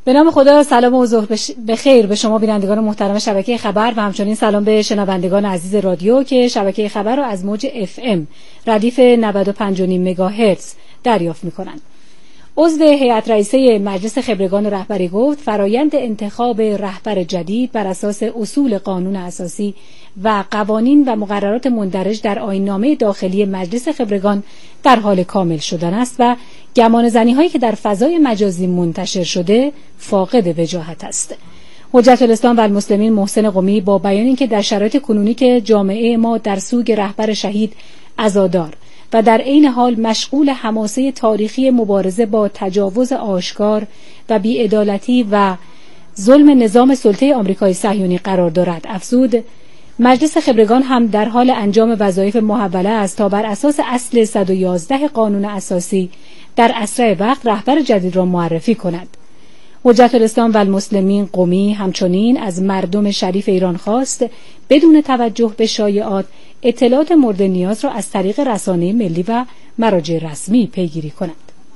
به نام خدا. سلام و ظهر بخیر به شما بینندگان محترم شبکه خبر و همچنین سلام به شنوندگان عزیز رادیو که شبکه خبر را از موج FM ردیف 95.5 مگاهرتز دریافت می‌کنند. عضو هیئت رئیسه مجلس خبرگان رهبری گفت فرایند انتخاب رهبر جدید بر اساس اصول قانون اساسی و قوانین و مقررات مندرج در آیین‌نامه داخلی مجلس خبرگان در حال کامل شدن است و گمانه‌زنی‌هایی که در فضای مجازی منتشر شده فاقد وجاهت است. حجت الاسلام و المسلمین محسن قمی با بیان اینکه در شرایط کنونی که جامعه ما در سوگ رهبر شهید عزادار و در عین حال مشغول حماسه تاریخی مبارزه با تجاوز آشکار و بی‌عدالتی و ظلم نظام سلطه آمریکای صهیونی قرار دارد، افزود مجلس خبرگان هم در حال انجام وظایف محوله است تا بر اساس اصل 111 قانون اساسی در اسرع وقت رهبر جدید را معرفی کند. حجت الاسلام و المسلمین قمی همچنین از مردم شریف ایران خواست بدون توجه به شایعات اطلاعات مورد نیاز را از طریق رسانه ملی و مراجع رسمی پیگیری کنند.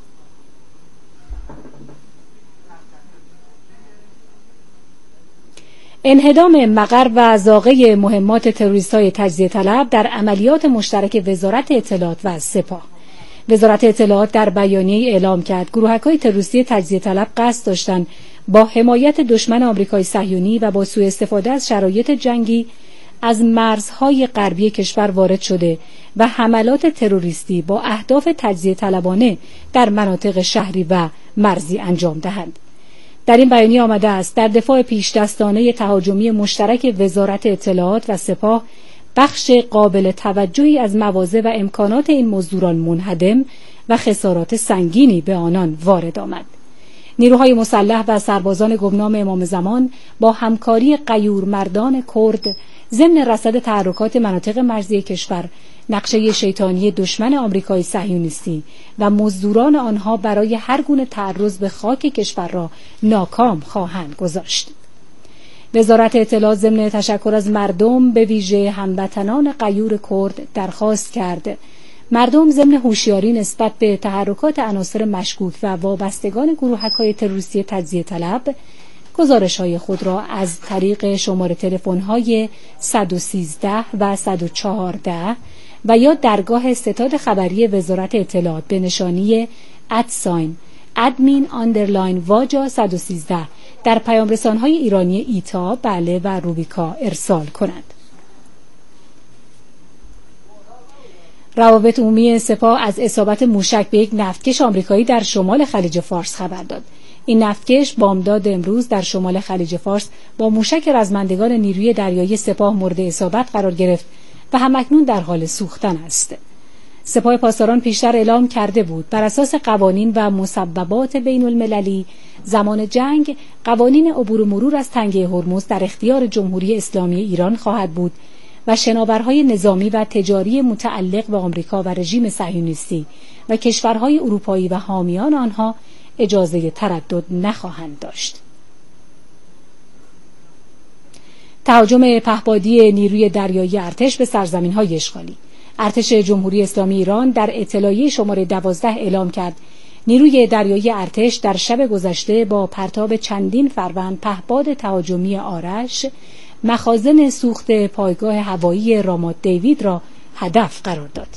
انهدام مقر و زاغه مهمات تروریست‌های تجزیه طلب در عملیات مشترک وزارت اطلاعات و سپاه. وزارت اطلاعات در بیانیه‌ای اعلام کرد گروهک‌های تروریستی تجزیه طلب قصد داشتند با حمایت دشمن آمریکای صهیونی و با سوء استفاده از شرایط جنگی از مرزهای غربی کشور وارد شده و حملات تروریستی با اهداف تجزیه طلبانه در مناطق شهری و مرزی انجام دهند. در این بیانیه آمده است در دفاع پیشدستانه تهاجمی مشترک وزارت اطلاعات و سپاه بخش قابل توجهی از مواضع و امکانات این مزدوران منهدم و خسارات سنگینی به آنان وارد آمد. نیروهای مسلح و سربازان گمنام امام زمان با همکاری غیور مردان کرد ضمن رصد تحرکات مناطق مرزی کشور نقشه شیطانی دشمن آمریکای صهیونیستی و مزدوران آنها برای هر گونه تعرض به خاک کشور را ناکام خواهند گذاشت. وزارت اطلاعات ضمن تشکر از مردم به ویژه هموطنان غیور کرد درخواست کرد مردم ضمن هوشیاری نسبت به تحرکات عناصر مشکوک و وابستگان گروهک‌های تروریستی تجزیه طلب گزارش‌های خود را از طریق شماره تلفن‌های 113 و 114 و یا درگاه ستاد خبری وزارت اطلاعات به نشانی @admin_واجا 113 در پیامرسان‌های ایرانی ایتا، بله و روبیکا ارسال کنند. روابط عمومی سپاه از اصابت موشک به یک نفتکش آمریکایی در شمال خلیج فارس خبر داد. این نفتکش بامداد امروز در شمال خلیج فارس با موشک رزمندگان نیروی دریایی سپاه مورد اصابت قرار گرفت و همکنون در حال سوختن است. سپاه پاسداران پیشتر اعلام کرده بود بر اساس قوانین و مسببات بین المللی زمان جنگ قوانین عبور و مرور از تنگه هرمز در اختیار جمهوری اسلامی ایران خواهد بود و شناورهای نظامی و تجاری متعلق به آمریکا و رژیم صهیونیستی و کشورهای اروپایی و حامیان آنها اجازه تردد نخواهند داشت. تهاجم پهپادی نیروی دریایی ارتش به سرزمین‌های اشغالی. ارتش جمهوری اسلامی ایران در اطلاعیه شماره 12 اعلام کرد نیروی دریایی ارتش در شب گذشته با پرتاب چندین فروند پهپاد تهاجمی آرش مخازن سوخت پایگاه هوایی رامات دیوید را هدف قرار داد.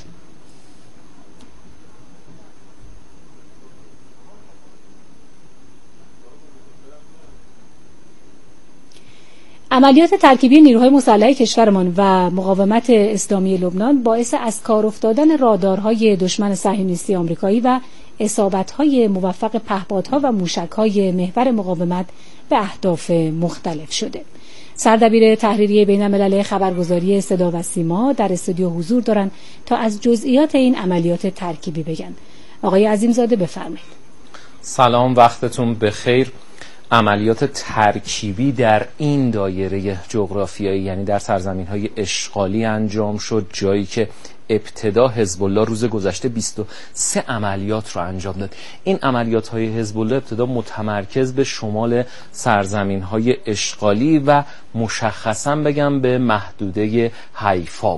عملیات ترکیبی نیروهای مسلح کشورمان و مقاومت اسلامی لبنان باعث از کار افتادن رادارهای دشمن صهیونیستی آمریکایی و اصابت‌های موفق پهپادها و موشک‌های محور مقاومت به اهداف مختلف شده. سردبیر تحریریه بین‌المللی خبرگزاری صدا و سیما در استودیو حضور دارند تا از جزئیات این عملیات ترکیبی بگن. آقای عظیمزاده بفرمایید. سلام، وقتتون بخیر. عملیات ترکیبی در این دایره جغرافیایی یعنی در سرزمین‌های اشغالی انجام شد، جایی که ابتدا حزب الله روز گذشته 23 عملیات رو انجام داد. این عملیات‌های حزب الله ابتدا متمرکز به شمال سرزمین‌های اشغالی و مشخصاً بگم به محدوده حیفا بود.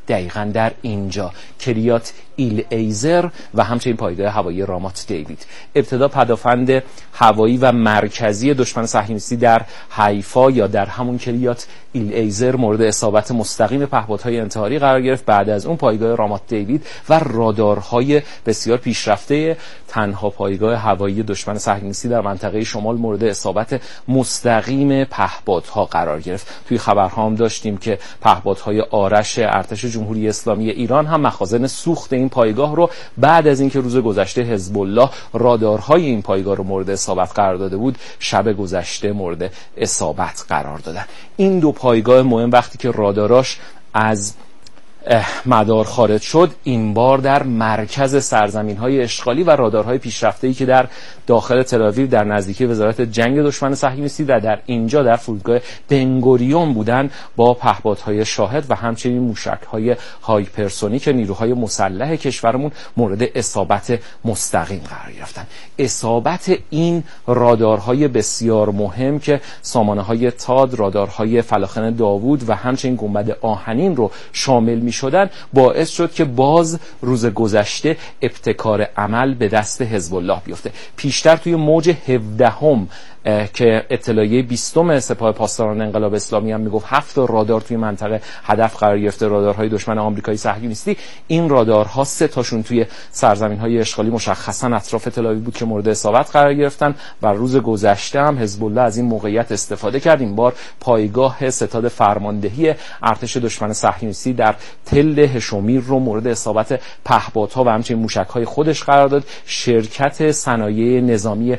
دقیقاً در اینجا کریات ایل ایزر و همچنین پایگاه هوایی رامات دیوید. ابتدا پدافند هوایی و مرکزی دشمن صهیونیستی در حیفا یا در همون کریات ایل ایزر مورد اصابت مستقیم پهپادهای انتحاری قرار گرفت. بعد از اون پایگاه رامات دیوید و رادارهای بسیار پیشرفته تنها پایگاه هوایی دشمن صهیونیستی در منطقه شمال مورد اصابت مستقیم پهپادها قرار گرفت. توی خبرها هم داشتیم که پهپادهای آرش ارتش جمهوری اسلامی ایران هم مخازن سوخت این پایگاه رو بعد از اینکه روز گذشته حزب الله رادارهای این پایگاه رو مورد اصابت قرار داده بود، شب گذشته مورد اصابت قرار دادن. این دو پایگاه مهم وقتی که راداراش از مدار خارج شد، این بار در مرکز سرزمین‌های اشغالی و رادارهای پیشرفته‌ای که در داخل تل‌آویو در نزدیکی وزارت جنگ دشمن صهیونیستی و در اینجا در فرودگاه بنگوریون بودن با پهپادهای شاهد و همچنین موشک‌های هایپرسونیک نیروهای مسلح کشورمون مورد اصابت مستقیم قرار گرفتن. اصابت این رادارهای بسیار مهم که سامانه‌های تاد، رادارهای فلاخن داوود و همچنین گنبد آهنین رو شامل شدن باعث شد که باز روز گذشته ابتکار عمل به دست حزب الله بیفته. پیشتر توی موج 17 که اطلاعیه 20 سپاه پاسداران انقلاب اسلامی هم میگفت 7 رادار توی منطقه هدف قرار گرفته، رادارهای دشمن آمریکایی صهیونیستی. این رادارها 3 تاشون توی سرزمین‌های اشغالی مشخصا اطراف تل‌آویو بود که مورد اصابت قرار گرفتن و روز گذشته هم حزب الله از این موقعیت استفاده کرد. این بار پایگاه ستاد فرماندهی ارتش دشمن صهیونیستی در تل هشومیر رو مورد اصابت پهپادها و همچنین موشک‌های خودش قرار داد. شرکت صنایع نظامی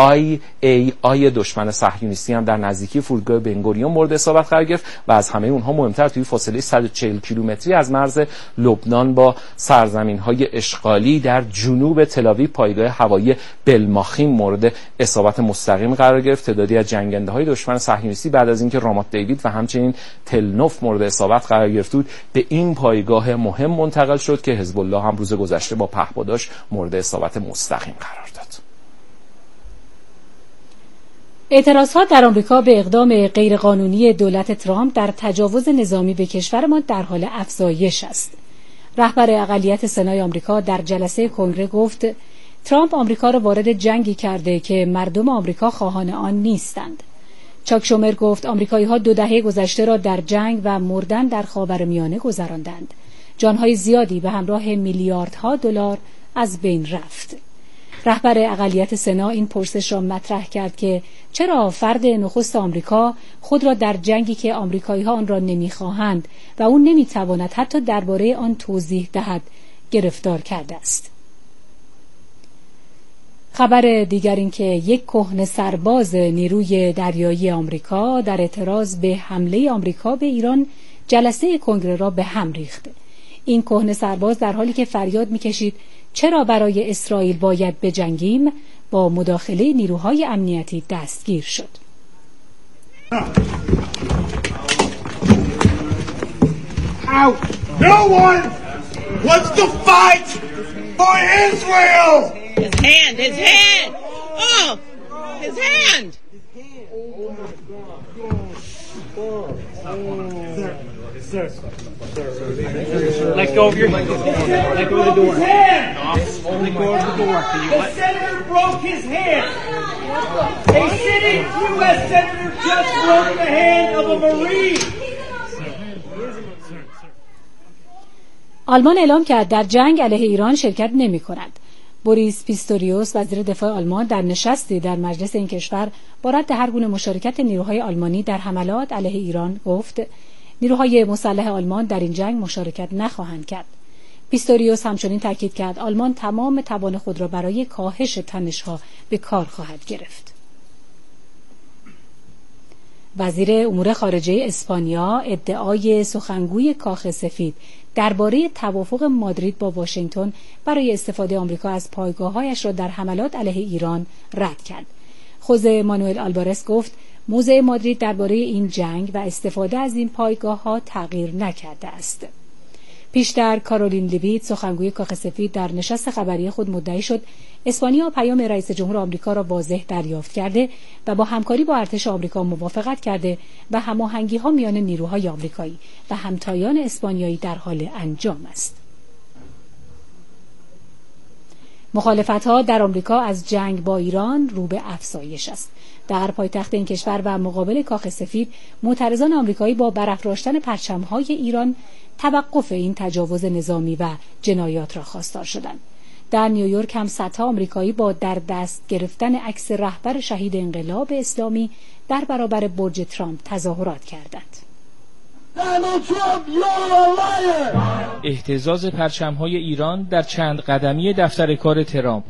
IAI دشمن صهیونیستی هم در نزدیکی فرودگاه بنگوریون مورد اصابت قرار گرفت و از همه اونها مهمتر توی فاصله 140 کیلومتری از مرز لبنان با سرزمین‌های اشغالی در جنوب تل‌آویو پایگاه هوایی بلماخیم مورد اصابت مستقیم قرار گرفت. تعدادی از جنگنده‌های دشمن صهیونیستی بعد از اینکه رامات دیوید و همچنین تلنوف مورد اصابت قرار گرفت بود به این پایگاه مهم منتقل شد که حزب الله هم روز گذشته با پهپاداش مورد اصابت مستقیم قرار داد. اعتراضات در آمریکا به اقدام غیرقانونی دولت ترامپ در تجاوز نظامی به کشورمان در حال افزایش است. رهبر اقلیت سنای آمریکا در جلسه کنگره گفت ترامپ آمریکا را وارد جنگی کرده که مردم آمریکا خواهان آن نیستند. چاک شومر گفت آمریکایی‌ها 2 دهه گذشته را در جنگ و مردن در خاورمیانه گذراندند. جان‌های زیادی به همراه میلیاردها دلار از بین رفت. رهبر اقلیت سنا این پرسش را مطرح کرد که چرا فرد نخست آمریکا خود را در جنگی که آمریکایی‌ها آن را نمی‌خواهند و او نمی‌تواند حتی درباره آن توضیح دهد گرفتار کرده است. خبر دیگر این که یک کهنه سرباز نیروی دریایی آمریکا در اعتراض به حمله آمریکا به ایران جلسه کنگره را به هم ریخت. این کهنه سرباز در حالی که فریاد می‌کشید چرا برای اسرائیل باید بجنگیم با مداخله نیروهای امنیتی دستگیر شد. No one wants to fight for Israel. His hand. Oh, his hand. Sir. Let go of your hand. Let go of the door. Let go of the door. The senator broke his hand. A sitting U.S. senator just broke the hand of a Marine. آلمان اعلام کرد در جنگ علیه ایران شرکت نمی کند. بوریس پیستوریوس وزیر دفاع آلمان در نشستی در مجلس این کشور با رد هر گونه مشارکت نیروهای آلمانی در حملات علیه ایران گفت نیروهای مسلح آلمان در این جنگ مشارکت نخواهند کرد. پیستوریوس همچنین تاکید کرد آلمان تمام توان خود را برای کاهش تنش‌ها به کار خواهد گرفت. وزیر امور خارجه اسپانیا ادعای سخنگوی کاخ سفید درباره توافق مادرید با واشنگتن برای استفاده آمریکا از پایگاه‌هایش را در حملات علیه ایران رد کرد. خوزه مانوئل آلوارز گفت موضع مادرید درباره این جنگ و استفاده از این پایگاه‌ها تغییر نکرده است. پیشتر کارولین لیویت سخنگوی کاخ سفید در نشست خبری خود مدعی شد اسپانیا پیام رئیس جمهور آمریکا را واضح دریافت کرده و با همکاری با ارتش آمریکا موافقت کرده و هماهنگی‌ها میان نیروهای آمریکایی و همتایان اسپانیایی در حال انجام است. مخالفت‌ها در آمریکا از جنگ با ایران رو به افزایش است. در پایتخت این کشور و مقابل کاخ سفید معترضان آمریکایی با برافراشتن پرچم‌های ایران توقف این تجاوز نظامی و جنایات را خواستار شدند. در نیویورک هم صدها آمریکایی با در دست گرفتن عکس رهبر شهید انقلاب اسلامی در برابر برج ترامپ تظاهرات کردند. اهتزاز پرچم‌های ایران در چند قدمی دفتر کار ترامپ.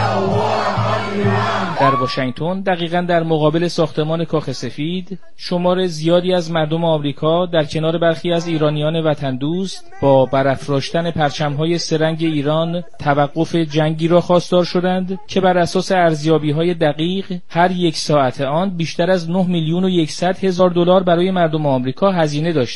در واشنگتن دقیقاً در مقابل ساختمان کاخ سفید شمار زیادی از مردم آمریکا در کنار برخی از ایرانیان وطن دوست با برافراشتن پرچم‌های سه‌رنگ ایران توقف جنگی را خواستار شدند که بر اساس ارزیابی‌های دقیق هر یک ساعت آن بیشتر از 9,100,000 دلار برای مردم آمریکا هزینه داشته.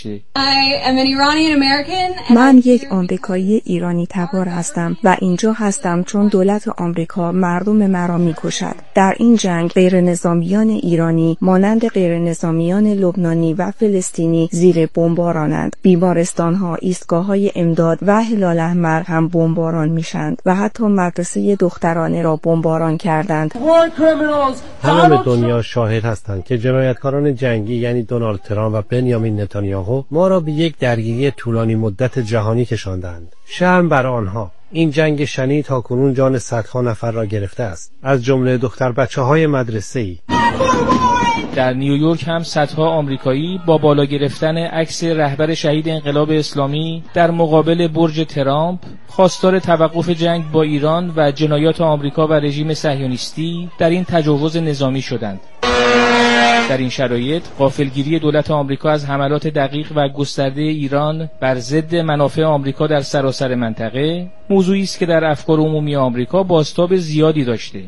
من یک آمریکایی ایرانی تبار هستم و اینجا هستم چون دولت آمریکا مردم مرا می‌کشد. در این جنگ غیر نظامیان ایرانی مانند غیر نظامیان لبنانی و فلسطینی زیر بمبارانند. بیمارستان‌ها، ایستگاه‌های امداد و هلال احمر هم بمباران میشند و حتی مدرسه دخترانه را بمباران کردند. تمام دنیا شاهد هستند که جنایتکاران جنگی یعنی دونالد ترامپ و بنیامین نتانیاهو ما را به یک درگیری طولانی مدت جهانی کشاندند. شرم بر آنها. این جنگ شنی تاکنون جان صدها نفر را گرفته است، از جمله دختر بچه‌های مدرسه‌ای. در نیویورک هم صدها آمریکایی با بالا گرفتن عکس رهبر شهید انقلاب اسلامی در مقابل برج ترامپ خواستار توقف جنگ با ایران و جنایات آمریکا و رژیم صهیونیستی در این تجاوز نظامی شدند. در این شرایط غافلگیری دولت آمریکا از حملات دقیق و گسترده ایران بر ضد منافع آمریکا در سراسر منطقه موضوعی است که در افکار عمومی آمریکا بازتاب زیادی داشته.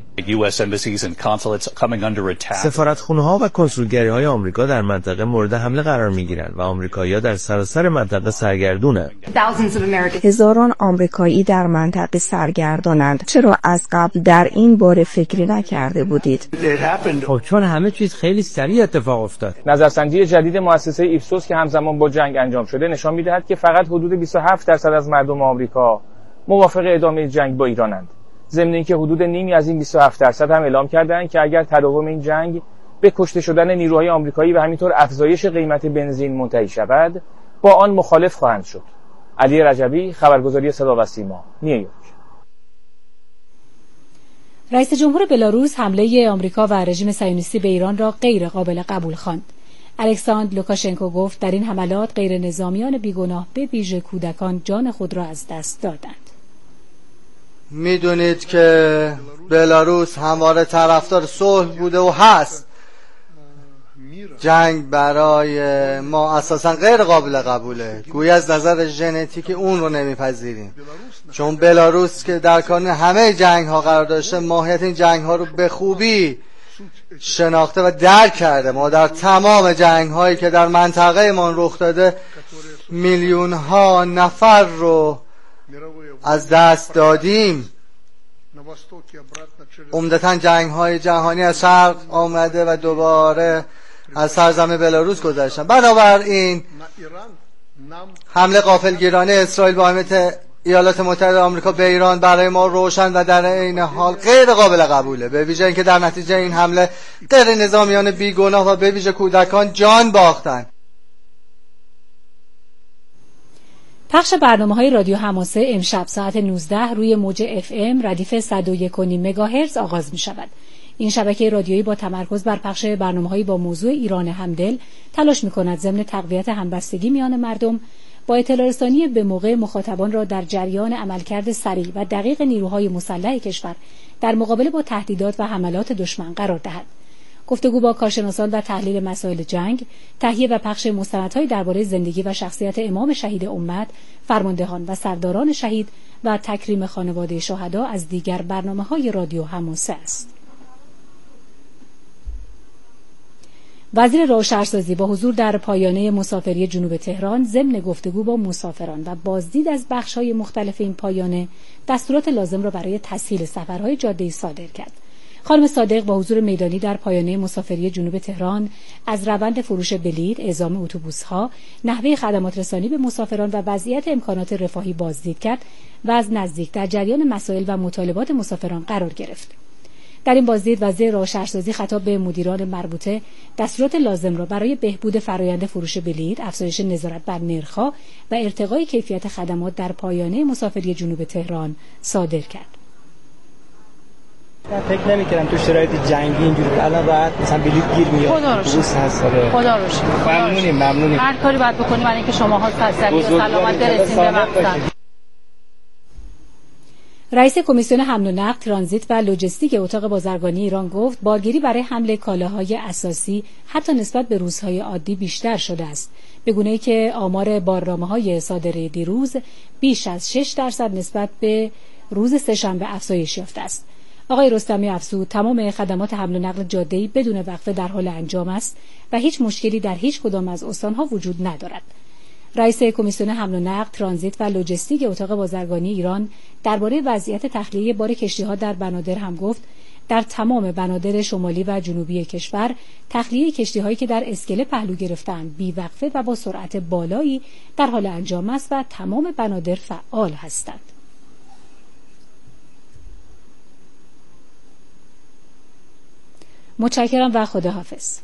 سفارتخانه‌ها و کنسولگری‌های آمریکا در منطقه مورد حمله قرار می‌گیرند و آمریکایی‌ها در سراسر منطقه سرگردونند. هزاران آمریکایی در منطقه سرگردانند. چرا از قبل در این باره فکری نکرده بودید؟ خب چون همه چیز خیلی سریع اتفاق افتاد. نظرسنجی جدید مؤسسه ایپسوس که همزمان با جنگ انجام شده نشان می‌دهد که فقط حدود 27% از مردم آمریکا موافق ادامه جنگ با ایرانند. ضمن اینکه حدود نیمی از این 27% هم اعلام کردند که اگر تداوم این جنگ به کشته شدن نیروهای آمریکایی و همینطور افزایش قیمت بنزین منتهی شود، با آن مخالف خواهند شد. علی رجبی، خبرگزاری صدا و سیما، نیویورک. رئیس جمهور بلاروس حمله آمریکا و رژیم صهیونیستی به ایران را غیر قابل قبول خواند. الکساندر لوکاشنکو گفت در این حملات غیر نظامیان بیگناه به ویژه کودکان جان خود را از دست دادند. میدونید که بلاروس همواره طرفدار صلح بوده و هست. جنگ برای ما اساسا غیر قابل قبوله. گویی از نظر ژنتیکی اون رو نمیپذیریم. چون بلاروس که در کانون همه جنگ ها قرار داشته ماهیت این جنگ ها رو به خوبی شناخته و درک کرده. ما در تمام جنگ هایی که در منطقه ما رخ داده میلیون ها نفر رو از دست دادیم. عمدتاً جنگ های جهانی از شرق آمده و دوباره از سرزمین بلاروس گذشتن. بنابراین حمله غافلگیرانه اسرائیل با حمایت ایالات متحده آمریکا به ایران برای ما روشن و در عین حال غیر قابل قبوله، به ویژه اینکه در نتیجه این حمله غیر نظامیان بیگناه و به ویژه کودکان جان باختند. پخش برنامه‌های رادیو حماسه امشب ساعت 19 روی موج FM ردیف 101.5 مگاهرتز آغاز می‌شود. این شبکه رادیویی با تمرکز بر پخش برنامه‌هایی با موضوع ایران همدل تلاش می‌کند ضمن تقویت همبستگی میان مردم با اطلاع رسانی به موقع مخاطبان را در جریان عملکرد سریع و دقیق نیروهای مسلح کشور در مقابله با تهدیدات و حملات دشمن قرار دهد. گفتگو با کارشناسان و تحلیل مسائل جنگ، تهیه و پخش مستندهای درباره زندگی و شخصیت امام شهید امت، فرماندهان و سرداران شهید و تکریم خانواده شهدا از دیگر برنامه‌های رادیو حماسه است. وزیر راه و شهرسازی با حضور در پایانه مسافری جنوب تهران ضمن گفتگو با مسافران و بازدید از بخش‌های مختلف این پایانه دستورات لازم را برای تسهیل سفرهای جاده‌ای صادر کرد. خانم صادق با حضور میدانی در پایانه مسافری جنوب تهران از روند فروش بلیط، اعزام اتوبوس‌ها، نحوه خدمات رسانی به مسافران و وضعیت امکانات رفاهی بازدید کرد و از نزدیک در جریان مسائل و مطالبات مسافران قرار گرفت. در این بازدید وزیر راه و شهرسازی خطاب به مدیران مربوطه دستورات لازم را برای بهبود فرآیند فروش بلیط، افزایش نظارت بر نرخ‌ها و ارتقای کیفیت خدمات در پایانه مسافری جنوب تهران صادر کرد. من فکر نمی‌کردم تو شرایط جنگی اینجوری الان راحت مثلا بلیط گیر میاد. خدا رو شکر. خدا رو شکر. ممنونیم. هر کاری باید بکنیم برای اینکه شماها سریع و سلامت برسید به مقصد. رئیس کمیسیون حمل و نقل، ترانزیت و لوجستیک اتاق بازرگانی ایران گفت بارگیری برای حمل کالاهای اساسی حتی نسبت به روزهای عادی بیشتر شده است، به گونه‌ای که آمار بارنامه‌های صادره دیروز بیش از 6% نسبت به روز سه‌شنبه افزایش یافته است. آقای رستمی افزود تمام خدمات حمل و نقل جاده‌ای بدون وقفه در حال انجام است و هیچ مشکلی در هیچ کدام از استان‌ها وجود ندارد. رئیس کمیسیون حمل و نقل، ترانزیت و لوجستیک اتاق بازرگانی ایران درباره وضعیت تخلیه بار کشتی‌ها در بنادر هم گفت در تمام بنادر شمالی و جنوبی کشور تخلیه کشتی‌هایی که در اسکله پهلو گرفتند بی‌وقفه و با سرعت بالایی در حال انجام است و تمام بنادر فعال هستند. متشکرم و خداحافظ.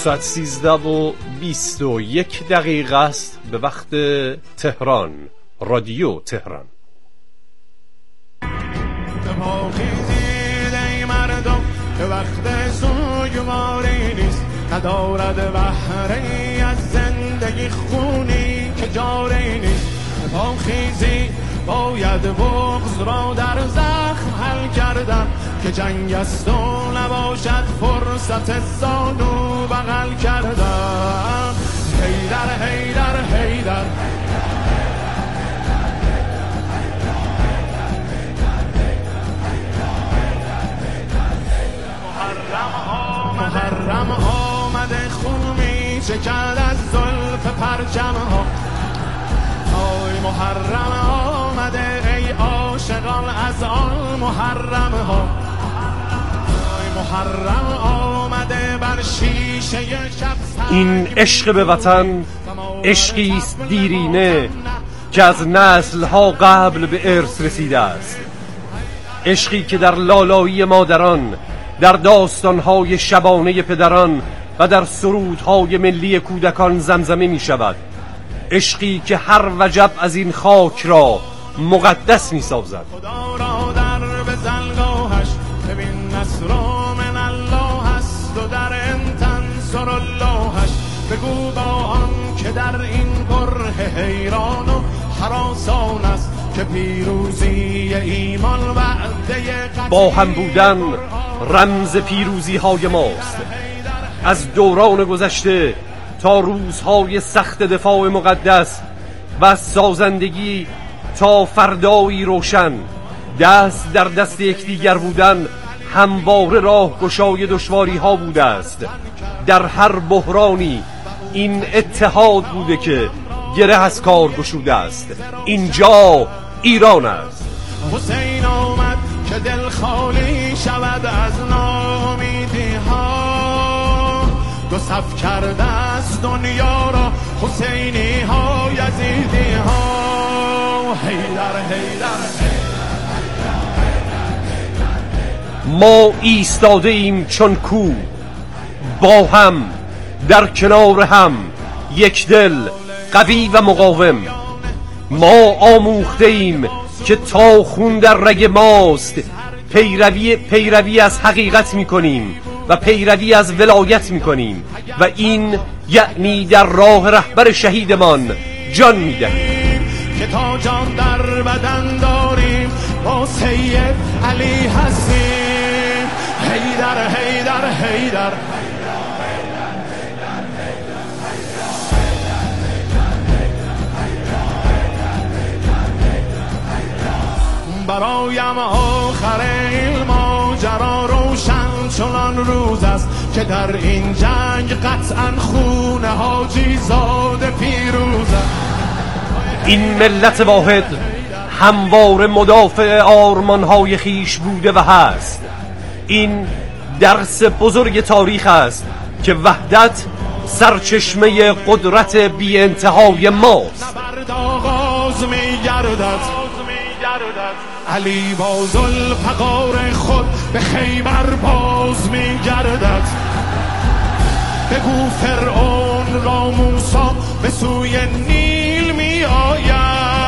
ساعت 13:21 است به وقت تهران. رادیو تهران. مردم به وقت سوگواری نیست، ندارد بهره‌ای از زندگی خونی که جاری نیست. پاخیزی باید بغض را در زخم حل کردن، که جنگ است و نباشد فرصت زانو بغل کردن. حیدر حیدر حیدر محرم آمده خون می چکد از زلف پرچم ها. آی محرم آمده ای عاشقان از آن محرم ها. آی محرم آمده بر شیشه شب. این عشق به وطن عشقی است دیرینه که از نسل‌ها قبل به ارث رسیده است. عشقی که در لالایی مادران، در داستان‌های شبانه پدران و در سرودهای ملی کودکان زمزمه می شود. عشقی که هر وجب از این خاک را مقدس می سازد. خدا را در بزنگاهش ببین نصر من الله است و در انتنصر اللهش. بگو با آن که در این بره حیران و هراسان است که پیروزی ایمان وعده با هم بودن رمز پیروزی های ماست. از دوران گذشته تا روزهای سخت دفاع مقدس و از سازندگی تا فردایی روشن، دست در دست یکدیگر بودن همواره راهگشای دشواری ها بوده است. در هر بحرانی این اتحاد بوده که گره از کار گشوده است. اینجا ایران است. حسین آمد که دل خالی شود از ناامیدی ها. دو صف کرده است دنیا را حسینی ها یزیدی ها. حیدر حیدر ما ایستاده ایم چون کو، با هم در کنار هم، یک دل قوی و مقاوم. ما آموخته ایم که تا خون در رگ ماست پیروی از حقیقت میکنیم و پیروی از ولایت میکنیم و این یعنی در راه رهبر شهیدمان جان میدهیم. که تا جان در بدن داریم با سید علی هستیم. حیدر حیدر حیدر برایم آخر این ماجرا روشن چنان روز است که در این جنگ قطعا خون حاجی زاده پیروز است. این ملت واحد همواره مدافع آرمان‌های خیش بوده و هست. این درس بزرگ تاریخ است که وحدت سرچشمه قدرت بی انتهای ماست. آغاز می‌گردد علی با ذوالفقار خود به خیبر باز می‌گردد. بگو فرعون را موسی به سوی نیل می‌آید.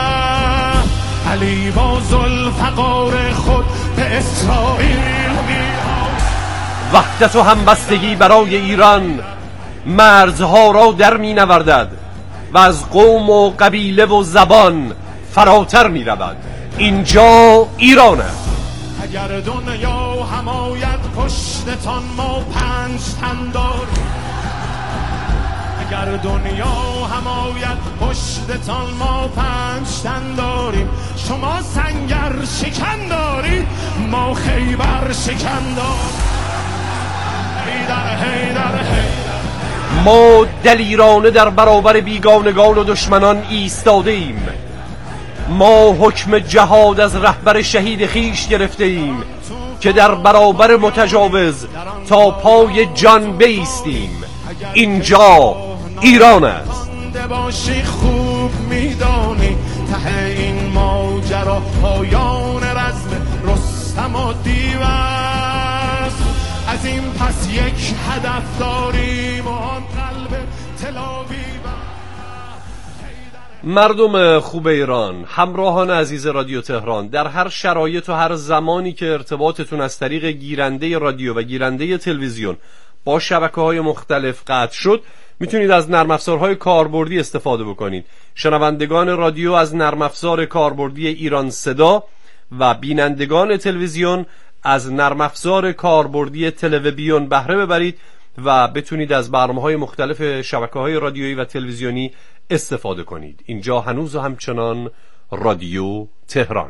علی با ذوالفقار خود به اسرائیل می‌آید. وحدت و همبستگی برای ایران مرزها را در می‌نوردد و از قوم و قبیله و زبان فراتر می‌رود. اینجا ایران است. اگر دنیا هم آید پشتتان ما 5 تن داریم. اگر دنیا هم آید پشتتان ما 5 تن داریم. شما سنگر شکن دارید ما خیبر شکن داریم. حیدر حیدر حیدر ما دلیرانه در برابر بیگانگان و دشمنان ایستاده ایم. ما حکم جهاد از رهبر شهید خیش گرفته ایم که در برابر متجاوز تا پای جان بایستیم. اینجا ایران است. باشی خوب میدانی ته این ماجرا پایان رزم رستم و دیو است. از این پس یک هدف داریم و آن قلب تلاوی. مردم خوب ایران، همراهان عزیز رادیو تهران، در هر شرایط و هر زمانی که ارتباطتون از طریق گیرنده رادیو و گیرنده تلویزیون با شبکه‌های مختلف قطع شد، میتونید از نرم افزارهای کاربردی استفاده بکنید. شنوندگان رادیو از نرم افزار کاربردی ایران صدا و بینندگان تلویزیون از نرم افزار کاربردی تلویزیون بهره ببرید و بتونید از برنامه‌های مختلف شبکه‌های رادیویی و تلویزیونی استفاده کنید. اینجا هنوز و همچنان رادیو تهران.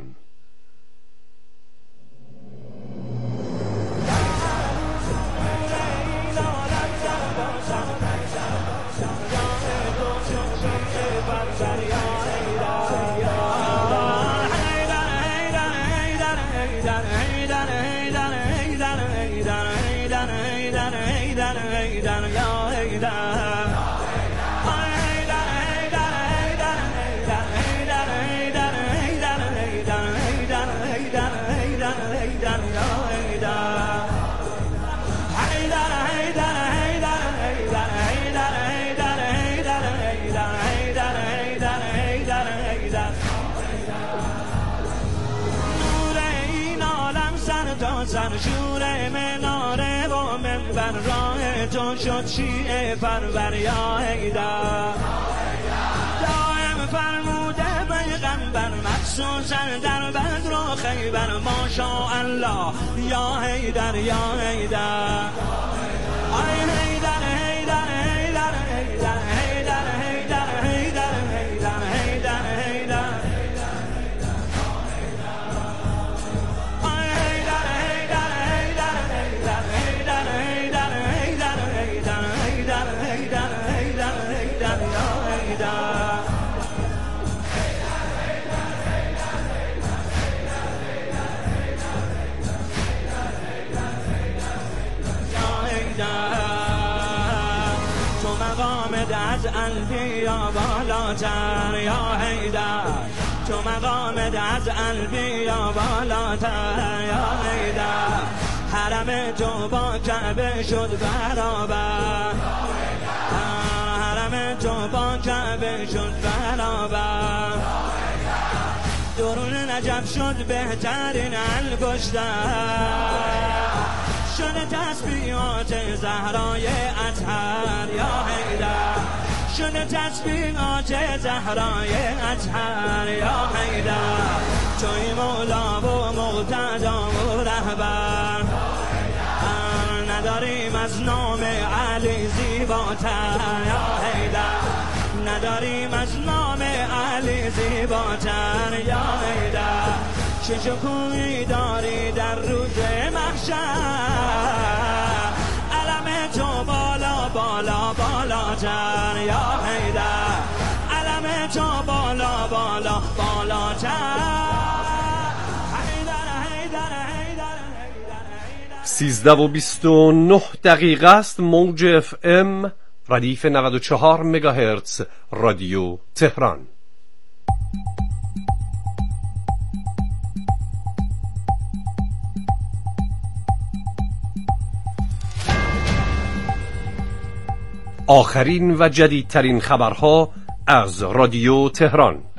شور مناره و منبر راه تو شد شیعه پرور یا حیدر. دائم فرموده پیغمبر مخصوصا در بدر و خیبر ماشاءالله یا حیدر یا حیدر. آی حیدر حیدر حیدر حیدر حیدر حیدر حیدر حیدر حیدر حیدر. تو مقامت از انبیا بالاتر یا حیدر. تو مقامت از انبیا بالاتر یا حیدر. حرم تو با کعبه شد برابر. حرم تو با کعبه شد برابر. درون نجف شد بهترین انگشتر. شده تسبیحات زهرای اطهر یا حیدر. شده تسبیحات زهرای اطهر یا حیدر. توی مولا و مقتدا و رهبر. نداریم از نام علی زیباتر یا حیدر. نداریم از نام علی زیباتر یا حیدر. چه شکوهی داری در روز محشر. علم تو بالا بالا بالاتر یا حیدر. علم تو بالا بالا بالاتر. 13:29 است. موج FM ردیف 94 مگاهرتز رادیو تهران. آخرین و جدیدترین خبرها از رادیو تهران.